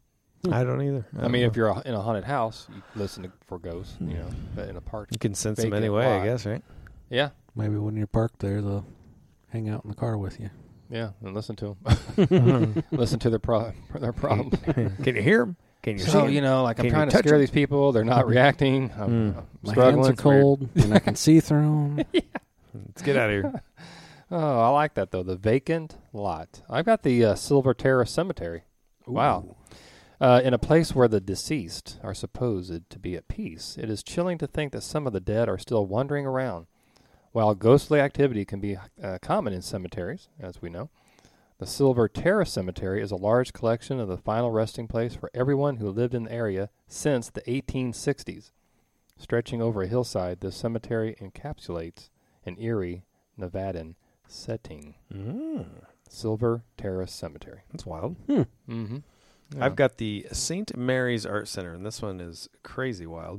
I don't either. I, mean, if you're a, in a haunted house, you listen to, for ghosts, you know, but in a park. you can sense them vacant anyway, lot. I guess, right? Yeah. Maybe when you're parked there, they'll hang out in the car with you. Yeah. And listen to them. listen to their, pro- their problems. Can you hear them? Can you see So, 'em? you know, like Can I'm you trying to touch scare 'em? these people. They're not reacting. I'm, Mm. I'm My struggling. hands are It's weird. cold, and I can see through them. Let's get out of here. Oh, I like that, though. The vacant lot. I've got the uh, Silver Terrace Cemetery. Wow. Uh, in a place where the deceased are supposed to be at peace, it is chilling to think that some of the dead are still wandering around. While ghostly activity can be uh, common in cemeteries, as we know, the Silver Terrace Cemetery is a large collection of the final resting place for everyone who lived in the area since the eighteen sixties. Stretching over a hillside, this cemetery encapsulates an eerie Nevadan setting. Mm, Silver Terrace Cemetery. that's wild. Mm-hmm. I've got the Saint Mary's Art Center, and this one is crazy wild.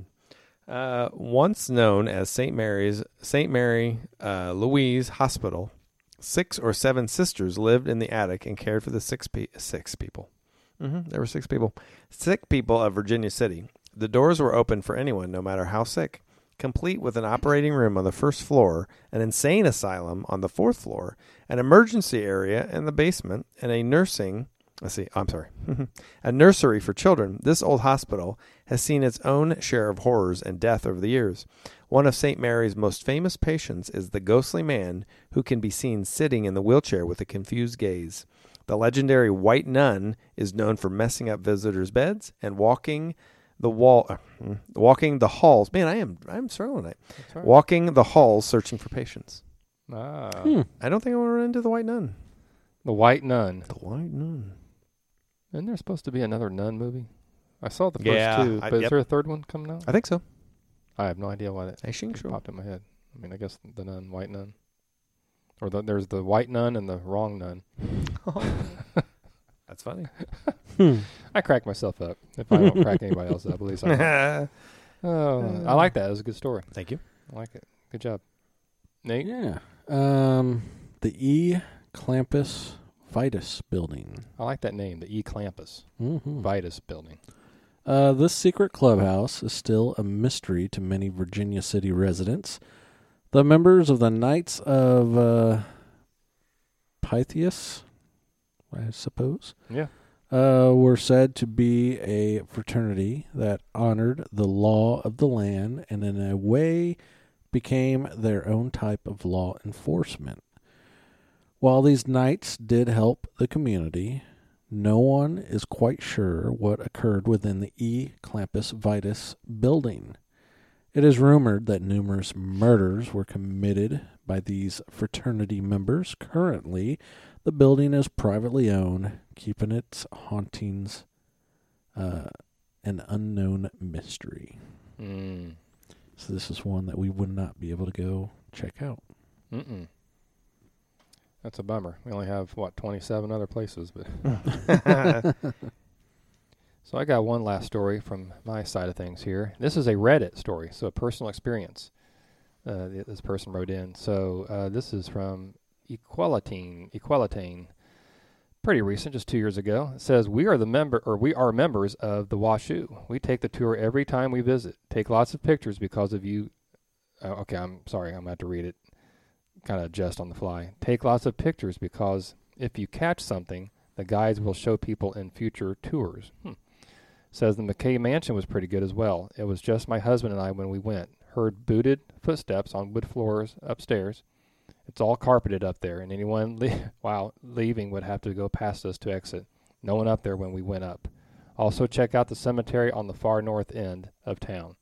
Uh, once known as Saint Mary's Saint Mary uh, Louise Hospital, six or seven sisters lived in the attic and cared for the six pe- six people. Mm-hmm, there were six people. Sick people of Virginia City. The doors were open for anyone, no matter how sick. Complete with an operating room on the first floor, an insane asylum on the fourth floor, an emergency area in the basement, and a nursing... Let's see. I'm sorry. A nursery for children. This old hospital has seen its own share of horrors and death over the years. One of Saint Mary's most famous patients is the ghostly man who can be seen sitting in the wheelchair with a confused gaze. The legendary White Nun is known for messing up visitors' beds and walking the wall, uh, walking the halls. Man, I am I'm struggling tonight. That's right. Walking the halls searching for patients. Ah. Hmm. I don't think I want to run into the White Nun. The White Nun. The White Nun. Isn't there supposed to be another nun movie? I saw the first Yeah, two, I- but is yep. there a third one coming out? I think so. I have no idea why that I think so. popped in my head. I mean, I guess the nun, White Nun. Or the, there's the White Nun and the Wrong Nun. That's funny. Hmm. I crack myself up. If I don't crack anybody else up, at least I Oh, I like that. It was a good story. Thank you. I like it. Good job. Nate? Yeah. Um, the E. Clampus Vitus Building. I like that name, the E. Clampus Mm-hmm. Vitus Building. Uh, this secret clubhouse is still a mystery to many Virginia City residents. The members of the Knights of uh, Pythias, I suppose, Yeah. uh, were said to be a fraternity that honored the law of the land and in a way became their own type of law enforcement. While these knights did help the community, no one is quite sure what occurred within the E. Clampus Vitus building. It is rumored that numerous murders were committed by these fraternity members. Currently, the building is privately owned, keeping its hauntings uh, an unknown mystery. Mm. So this is one that we would not be able to go check out. Mm-mm. That's a bummer. We only have, what, twenty-seven other places. But So I got one last story from my side of things here. This is a Reddit story, so a personal experience. Uh, th- this person wrote in. So uh, this is from Equalitine. Equalitine. Pretty recent, just two years ago. It says, we are the member, or we are members of the Washoe. We take the tour every time we visit. Take lots of pictures because of you. Uh, okay, I'm sorry. I'm going to have to read it. Kind of adjust on the fly. Take lots of pictures because if you catch something, the guides will show people in future tours. Hmm. Says the McKay Mansion was pretty good as well. It was just my husband and I when we went. Heard booted footsteps on wood floors upstairs. It's all carpeted up there, and anyone le- while leaving would have to go past us to exit. No one up there when we went up. Also check out the cemetery on the far north end of town.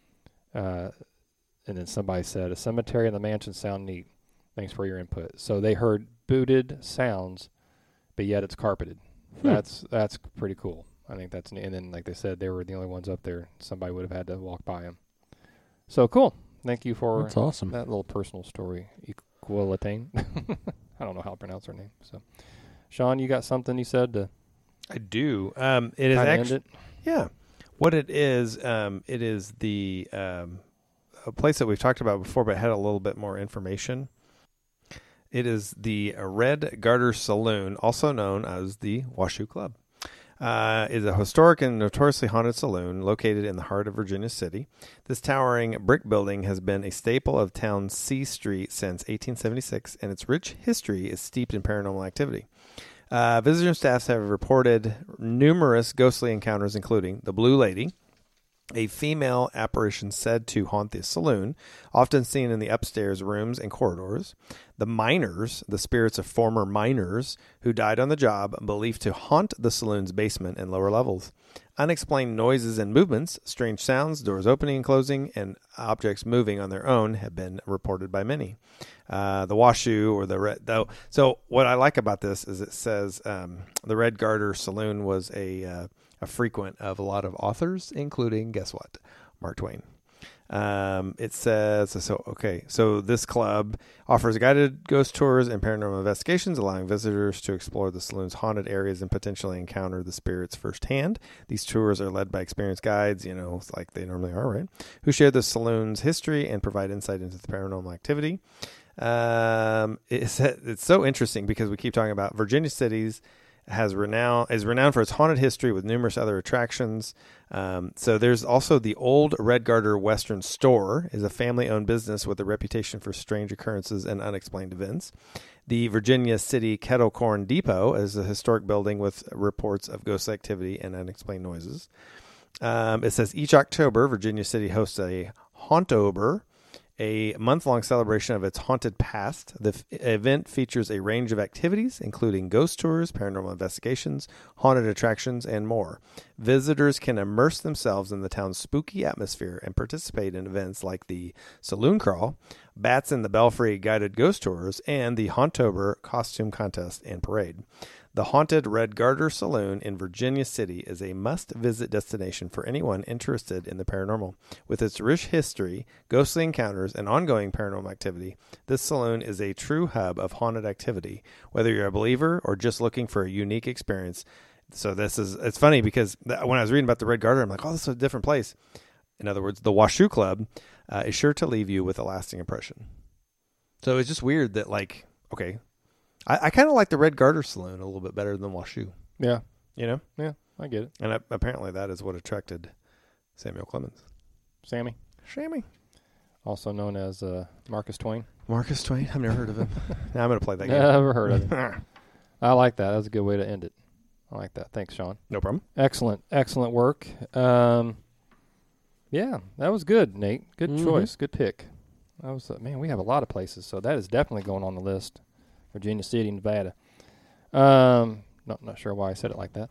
Uh, and then somebody said, a cemetery and the mansion sound neat. Thanks for your input. So they heard booted sounds, but yet it's carpeted. Hmm. That's that's pretty cool. I think that's neat. And then, like they said, they were the only ones up there. Somebody would have had to walk by them. So cool. Thank you for That's awesome. that little personal story. Equalitane. I don't know how to pronounce her name. So, Sean, you got something you said to I do. Um, it is kind of end actually it? yeah. What it is, um, it is the um, a place that we've talked about before, but had a little bit more information. It is the Red Garter Saloon, also known as the Washoe Club. Uh, is a historic and notoriously haunted saloon located in the heart of Virginia City. This towering brick building has been a staple of town's C Street since eighteen seventy-six, and its rich history is steeped in paranormal activity. Uh, visitor staffs have reported numerous ghostly encounters, including the Blue Lady, a female apparition said to haunt the saloon, often seen in the upstairs rooms and corridors. The miners, the spirits of former miners who died on the job, believed to haunt the saloon's basement and lower levels. Unexplained noises and movements, strange sounds, doors opening and closing, and objects moving on their own have been reported by many. Uh, the Washoe or the Red, though. So what I like about this is it says um, the Red Garter Saloon was a uh, a frequent of a lot of authors, including, guess what, Mark Twain. Um, it says, so, okay, so this club offers guided ghost tours and paranormal investigations, allowing visitors to explore the saloon's haunted areas and potentially encounter the spirits firsthand. These tours are led by experienced guides, you know, like they normally are, right? Who share the saloon's history and provide insight into the paranormal activity. Um, it's, it's so interesting because we keep talking about Virginia cities has renowned is renowned for its haunted history with numerous other attractions. Um, so there's also the Old Red Garter Western Store, is a family-owned business with a reputation for strange occurrences and unexplained events. The Virginia City Kettle Corn Depot is a historic building with reports of ghost activity and unexplained noises. Um, it says each October, Virginia City hosts a Hauntober, a month-long celebration of its haunted past. The f- event features a range of activities, including ghost tours, paranormal investigations, haunted attractions, and more. Visitors can immerse themselves in the town's spooky atmosphere and participate in events like the Saloon Crawl, Bats in the Belfry guided ghost tours, and the Hauntober costume contest and parade. The Haunted Red Garter Saloon in Virginia City is a must-visit destination for anyone interested in the paranormal. With its rich history, ghostly encounters, and ongoing paranormal activity, this saloon is a true hub of haunted activity, whether you're a believer or just looking for a unique experience. So this is, it's funny because when I was reading about the Red Garter, I'm like, oh, this is a different place. In other words, the Washoe Club uh, is sure to leave you with a lasting impression. So it's just weird that, like, okay, I, I kind of like the Red Garter Saloon a little bit better than Washoe. Yeah. You know? Yeah, I get it. And uh, apparently that is what attracted Samuel Clemens. Sammy. Sammy. Also known as uh, Marcus Twain. Marcus Twain. I've never heard of him. Now I'm going to play that game. Never heard of him. I like that. That's a good way to end it. I like that. Thanks, Sean. No problem. Excellent. Excellent work. Um, yeah, that was good, Nate. Good Mhm. choice. Good pick. That was, uh, man, we have a lot of places, so that is definitely going on the list. Virginia City, Nevada. Um, not not sure why I said it like that.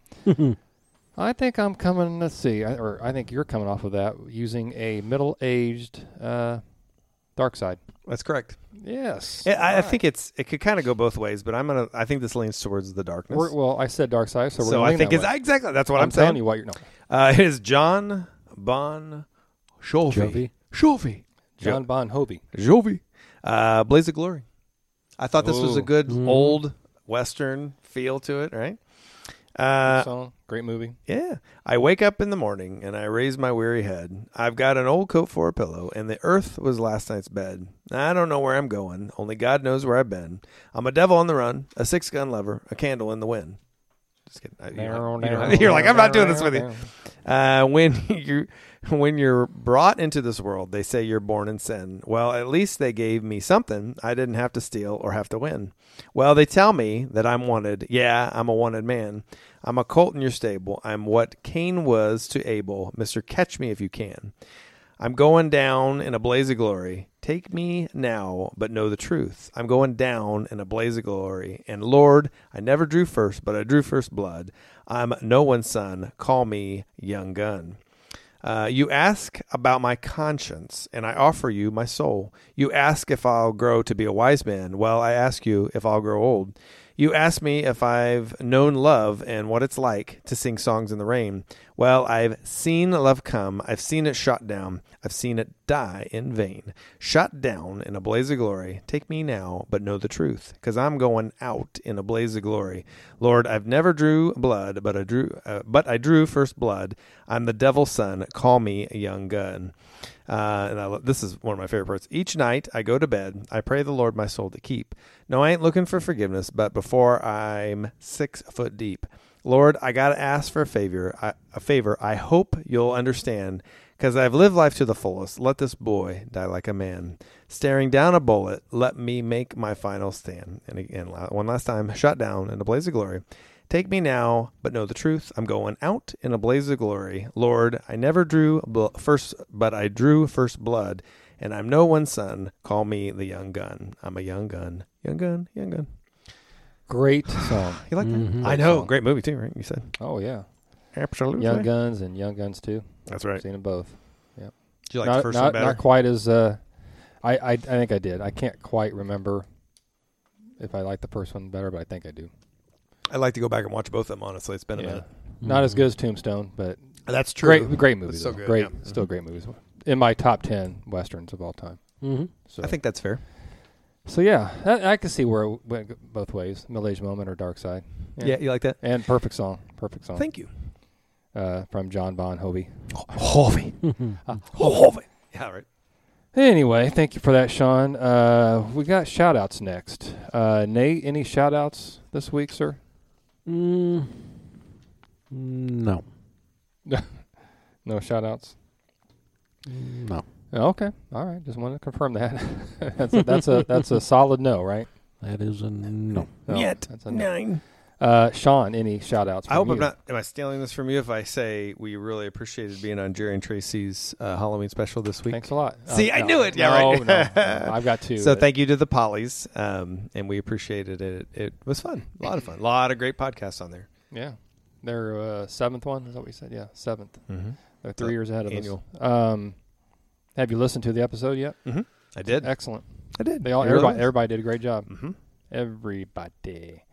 I think I'm coming. Let's see, I, or I think you're coming off of that using a middle-aged uh, Dark Side. That's correct. Yes. Yeah, I, I All think it's it could kind of go both ways, but I'm gonna. I think this leans towards the darkness. We're, well, I said Dark Side, so we're so gonna I lean think that it's way. exactly that's what I'm, I'm telling saying. you what you're not. Uh, it is John Bon Jovi. Jovi. Jovi. John Bon Jovi. Jovi. Uh, Blaze of Glory. I thought this was a Ooh. good Mhm. old Western feel to it, right? Good Uh, song. Great movie. yeah. I wake up in the morning and I raise my weary head. I've got an old coat for a pillow, and the earth was last night's bed. I don't know where I'm going. Only God knows where I've been. I'm a devil on the run, a six-gun lever, a candle in the wind. Just kidding. I- you know, you know, you're like, I'm not doing this with you. Uh, when you when you're brought into this world, they say you're born in sin. Well, at least they gave me something. I didn't have to steal or have to win. Well, they tell me that I'm wanted. Yeah, I'm a wanted man. I'm a colt in your stable. I'm what Cain was to Abel. Mister Catch Me If You Can. I'm going down in a blaze of glory. Take me now, but know the truth. I'm going down in a blaze of glory. And Lord, I never drew first, but I drew first blood. I'm no one's son. Call me Young Gun. Uh, you ask about my conscience, and I offer you my soul. You ask if I'll grow to be a wise man. Well, I ask you if I'll grow old. You ask me if I've known love and what it's like to sing songs in the rain. Well, I've seen love come. I've seen it shot down. I've seen it die in vain. Shot down in a blaze of glory. Take me now, but know the truth, because I'm going out in a blaze of glory. Lord, I've never drew blood, but I drew, uh, but I drew first blood. I'm the devil's son. Call me a young gun. Uh, and I lo- this is one of my favorite parts. Each night I go to bed, I pray the Lord my soul to keep. No, I ain't looking for forgiveness, but before I'm six foot deep. Lord, I got to ask for a favor. I, a favor. I hope you'll understand, because I've lived life to the fullest. Let this boy die like a man. Staring down a bullet, let me make my final stand. And again, one last time, shot down in a blaze of glory. Take me now, but know the truth. I'm going out in a blaze of glory. Lord, I never drew bl- first, but I drew first blood, and I'm no one's son. Call me the young gun. I'm a young gun. Young gun, young gun. Great song. You like Mhm. that? I know. Song. Great movie, too, right? You said. Oh, yeah. Absolutely. Young Guns and Young Guns two. That's right. Seen them both. Did you like not, the first not, one better? Not quite as. Uh, I, I I think I did. I can't quite remember if I like the first one better, but I think I do. I'd like to go back and watch both of them, honestly. It's been a Yeah. minute. Not as good as Tombstone, but That's true. great great movies. It's so though. good, Great, yeah. still great movies. In my top ten westerns of all time. Mm-hmm. So I think that's fair. so. Yeah, I, I can see where it went both ways: Middle Age Moment or Dark Side. Yeah, you like that? And perfect song, perfect song. Thank you. Uh, from John Bon Jovi. Jovi. Uh, Jovi. Yeah, right. Anyway, thank you for that, Sean. Uh, we got shout-outs next. Uh, Nate, any shout-outs this week, sir? Mm, no. No shout-outs? No. Oh, okay. All right. Just wanted to confirm that. that's a, that's a that's a solid no, right? That is a no. No, Yet. That's a no. Nine. Uh, Sean, any shout outs? I hope you? I'm not. Am I stealing this from you if I say we really appreciated being on Jerry and Tracy's uh, Halloween special this week? Thanks a lot. See, Uh, I no, knew it. Yeah, no, right. no, no, I've got two. So but- thank you to the Pollies, um, and we appreciated it. It was fun, a lot of fun, a lot of great podcasts on there. Yeah, their uh, seventh one. Is that what you said? Yeah, seventh. Mm-hmm. They're three years ahead of annual. us. Um, have you listened to the episode yet? Mm-hmm. I did. Excellent. I did. They all You really everybody was? everybody did a great job. Mm-hmm. Everybody.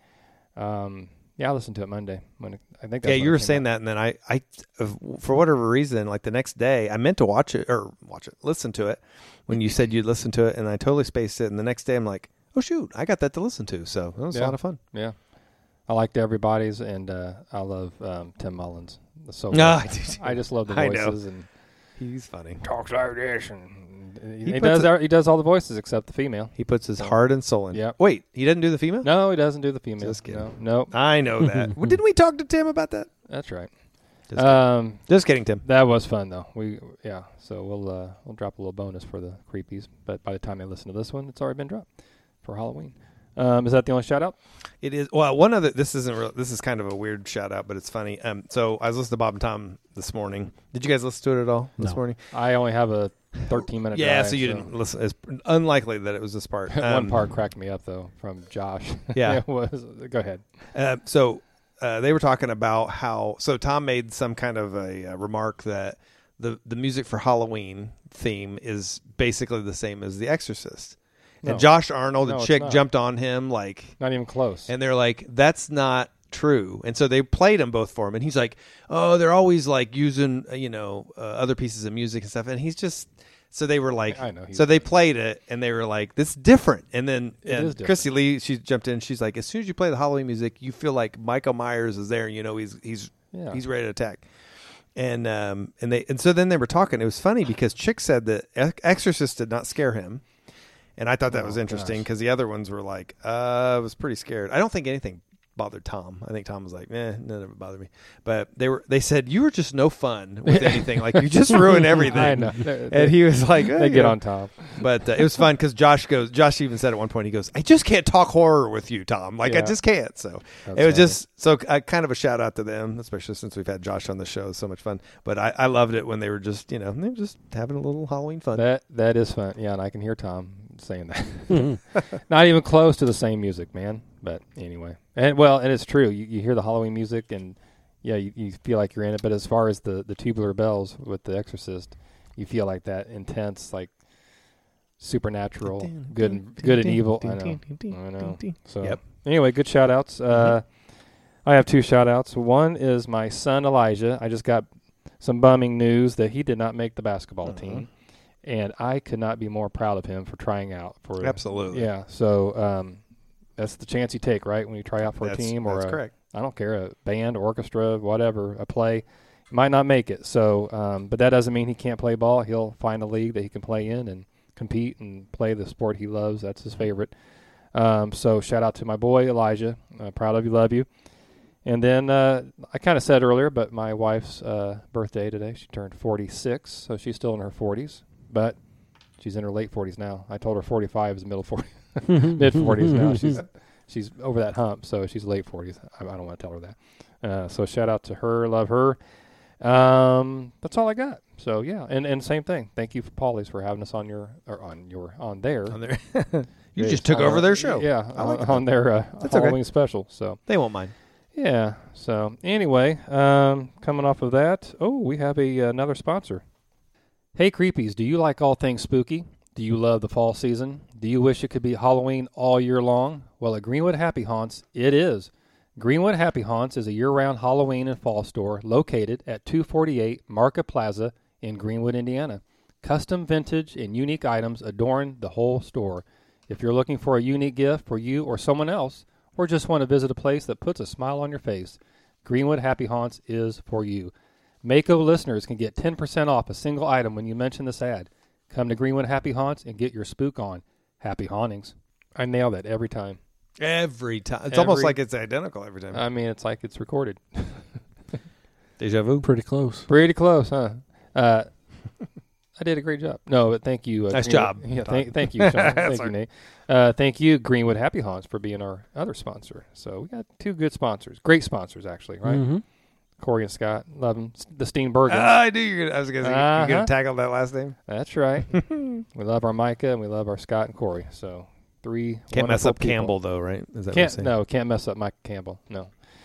Um, yeah, I listened to it Monday. When it, I think. That's Yeah, when you it were came saying out. that, and then I, I, uh, for whatever reason, like the next day, I meant to watch it or watch it, listen to it when you said you'd listen to it, and I totally spaced it. And the next day, I'm like, oh shoot, I got that to listen to. So it was Yeah. a lot of fun. Yeah, I liked everybody's, and uh, I love um, Tim Mullins. So Ah, I just love the I know. voices and He's funny. talks like this, and he, He he puts does. it- he does all the voices except the female. He puts his So- heart and soul in. Yep. Wait, he doesn't do the female? No, he doesn't do the female. Just kidding. No, nope. I know that. Well, didn't we talk to Tim about that? That's right. Just kidding. Um, Just kidding, Tim. that was fun though. We yeah. So we'll uh, we'll drop a little bonus for the creepies, but by the time they listen to this one, it's already been dropped for Halloween. Um, is that the only shout out? It is. Well, one other. This isn't real. This is kind of a weird shout out, but it's funny. Um, so I was listening to Bob and Tom this morning. Did you guys listen to it at all this No. morning? I only have a thirteen minute. Yeah, drive, so you didn't listen. It's unlikely that it was this part. One Um, part cracked me up though from Josh. Yeah. it was. Go ahead. Uh, so uh, they were talking about how. So Tom made some kind of a, uh remark that the the music for Halloween theme is basically the same as The Exorcist. No. And Josh Arnold, No, the it's chick, not. jumped on him like, Not even close. and they're like, "That's not true." And so they played them both for him, and he's like, "Oh, they're always like using uh, you know uh, other pieces of music and stuff." And he's just. So they were like, I know he's- so they played it, and they were like, "This is different." And then It and is different. Christy Lee, she jumped in. She's like, "As soon as you play the Halloween music, you feel like Michael Myers is there. And you know, he's he's Yeah. he's ready to attack." And um and they and so then they were talking. It was funny because Chick said that Ex- Exorcist did not scare him, and I thought that Oh, was interesting gosh. because the other ones were like, uh, I was pretty scared. I don't think anything bothered Tom. I think Tom was like, eh, none of it bothered me. But they were they said you were just no fun with anything. Like you just ruin everything. I know. They, And he was like, eh, they you get know. on top. But uh, it was fun because Josh goes. Josh even said at one point, he goes, "I just can't talk horror with you, Tom. Like I Yeah. just can't." So That's it was funny. just so uh, kind of a shout out to them, especially since we've had Josh on the show. So much fun. But I, I loved it when they were just you know they were just having a little Halloween fun. That that is fun. Yeah, and I can hear Tom saying that. Not even close to the same music, man. But anyway, and well, and it's true. You, you hear the Halloween music, and yeah, you, you feel like you're in it. But as far as the the tubular bells with The Exorcist, you feel like that intense, like supernatural, good and good and evil. I know. I know. So Yep. anyway, good shout outs. Uh, I have two shout outs. One is my son Elijah. I just got some bumming news that he did not make the basketball Mhm. team. And I could not be more proud of him for trying out for Absolutely. Yeah, so um, that's the chance you take, right? When you try out for That's, a team or that's a, correct. I don't care, a band, orchestra, whatever, a play, you might not make it. So, um, but that doesn't mean he can't play ball. He'll find a league that he can play in and compete and play the sport he loves. That's his favorite. Um, so shout out to my boy Elijah. Uh, proud of you, love you. And then uh, I kind of said earlier, but my wife's uh, birthday today. She turned forty-six, so she's still in her forties, but she's in her late forties now. I told her forty-five is middle forties, mid forties now. She's she's over that hump, so she's late forties. I, I don't want to tell her that. Uh, so shout out to her, love her. Um, that's all I got. So yeah, and, and same thing. Thank you for Paulie's for having us on your or on your on their. On their you Yes, just took uh, over their show. Yeah, I like on, that. on their uh, That's okay. Halloween special. So. They won't mind. Yeah. So anyway, um, coming off of that, oh, we have a another sponsor. Hey, creepies! Do you like all things spooky? Do you love the fall season? Do you wish it could be Halloween all year long? Well, at Greenwood Happy Haunts, it is. Greenwood Happy Haunts is a year-round Halloween and fall store located at two forty-eight Market Plaza in Greenwood, Indiana. Custom vintage and unique items adorn the whole store. If you're looking for a unique gift for you or someone else, or just want to visit a place that puts a smile on your face, Greenwood Happy Haunts is for you. Mako listeners can get ten percent off a single item when you mention this ad. Come to Greenwood Happy Haunts and get your spook on. Happy hauntings. I nail that every time. Every time. It's Every- almost like it's identical every time. I mean, it's like it's recorded. Deja vu. Pretty close. Pretty close, huh? Uh, I did a great job. No, but thank you. Uh, Nice Greenwood- job, Yeah, Todd. thank, thank you, Sean. thank you, Sorry. Nate. Uh, thank you, Greenwood Happy Haunts, for being our other sponsor. So we got two good sponsors, great sponsors actually, right? Mhm. Corey and Scott, love them. The Steenbergens. Ah, I knew you were gonna, I was going to Uh-huh. you're going to tackle that last name. That's right. we love our Micah and we love our Scott and Corey. So three. Can't mess wonderful up people. Campbell, though, right? Is that what you're Can't saying? no, can't mess up Mike Campbell. No.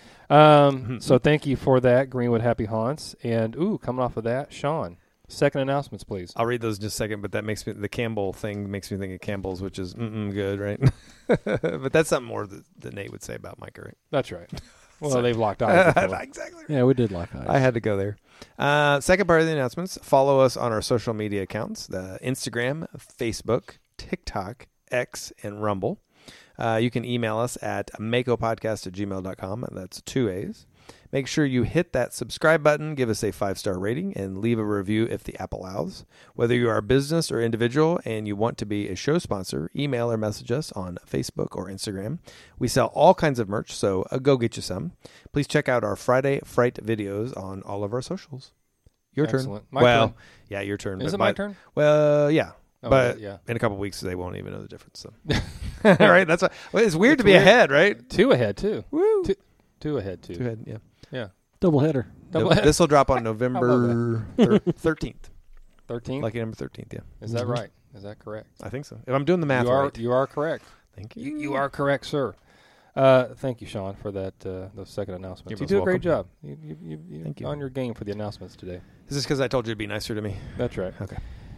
Um, so thank you for that, Greenwood Happy Haunts, and ooh, coming off of that, Sean. Second announcements, please. I'll read those in just a second, but that makes me the Campbell thing makes me think of Campbell's, which is mm-mm good, right? But that's something more that, that Nate would say about Micah, right? That's right. Well, So- they've locked eyes. before. Exactly. Yeah, we did like eyes. I had to go there. Uh, second part of the announcements. Follow us on our social media accounts, the Instagram, Facebook, TikTok, X, and Rumble. Uh, you can email us at makopodcast at gmail dot com. That's two A's. Make sure you hit that subscribe button, give us a five-star rating, and leave a review if the app allows. Whether you are a business or individual and you want to be a show sponsor, email or message us on Facebook or Instagram. We sell all kinds of merch, so uh, go get you some. Please check out our Friday Fright videos on all of our socials. Your Excellent. turn. My well, turn. yeah, your turn. Is but it my by- turn? Well, yeah. Oh, but yeah. in a couple weeks, they won't even know the difference. So. Right? That's what, well, it's weird It's to be weird. ahead, right? Two ahead, too. Woo. Two, two ahead, too. Two ahead, yeah. Yeah. Double header. Double No, head. this will drop on November thirteenth. thirteen? Lucky number thirteenth, yeah. Is that Mhm. right? Is that correct? I think so. If I'm doing the math you are, right. You are correct. Thank you. You, you are correct, sir. Uh, thank you, Sean, for that. Uh, those second announcements. You're You most do a great welcome. job. You, you, you, you're Thank you. on your game for the announcements today. Is this because I told you to be nicer to me? That's right. Okay.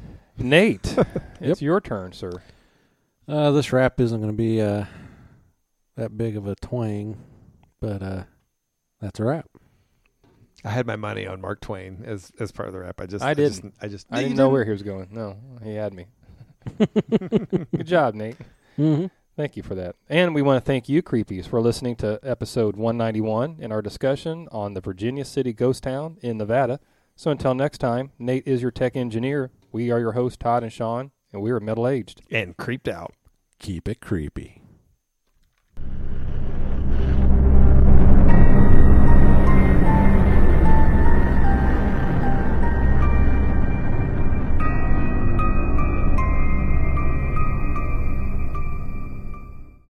Nate, it's your turn, sir. Uh, this rap isn't going to be uh, that big of a twang, but uh, that's a wrap. I had my money on Mark Twain as as part of the rap. I just I just- didn't. I just I didn't know where he was going. No, he had me. Good job, Nate. Mm-hmm. Thank you for that. And we want to thank you, Creepies, for listening to episode one ninety-one in our discussion on the Virginia City ghost town in Nevada. So until next time, Nate is your tech engineer. We are your hosts, Todd and Sean, and we are middle-aged. and creeped out. Keep it creepy.